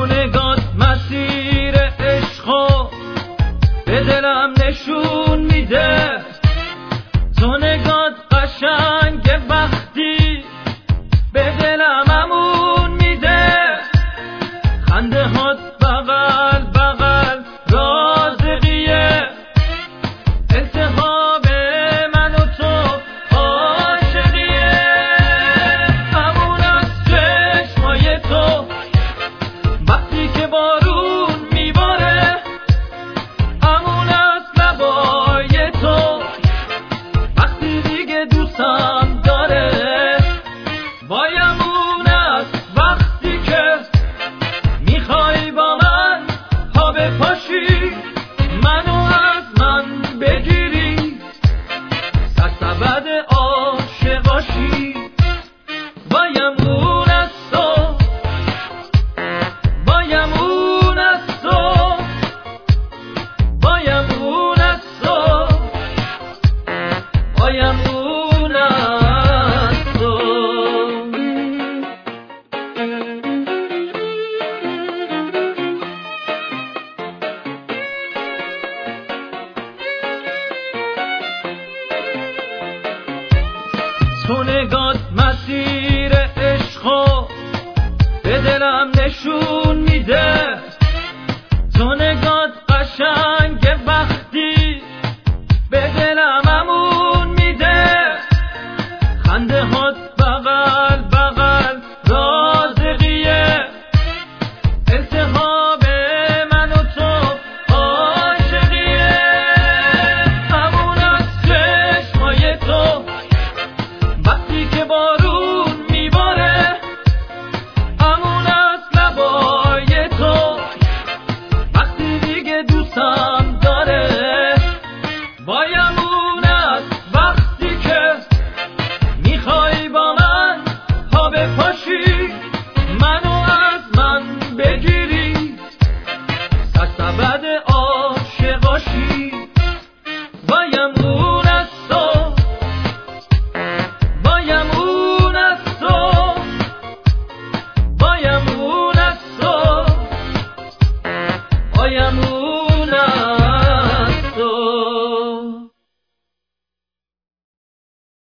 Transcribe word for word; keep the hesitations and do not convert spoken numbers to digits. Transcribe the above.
تو نگات مسیر عشقو به دلم نشون میده، تو نگات قشنگ وقتی به دلم امون میده، خنده هات بغل بغل رازقیه، التهاب من و تو عاشقیه، امون از چشمای تو وقتی که بارون میباره، امون از لبای تو وقتی دیگه دوستم داره، وای امون از وقتی که میخوای با من پا بپاشی، منو از من بگیری، سرسبد عاشقاشی، وای امون از تو، وای امون از تو، وای امون از تو، وای امون از تو. تو نگات مسیر عشقو به دلم نشون میده، تو نگات قشنگ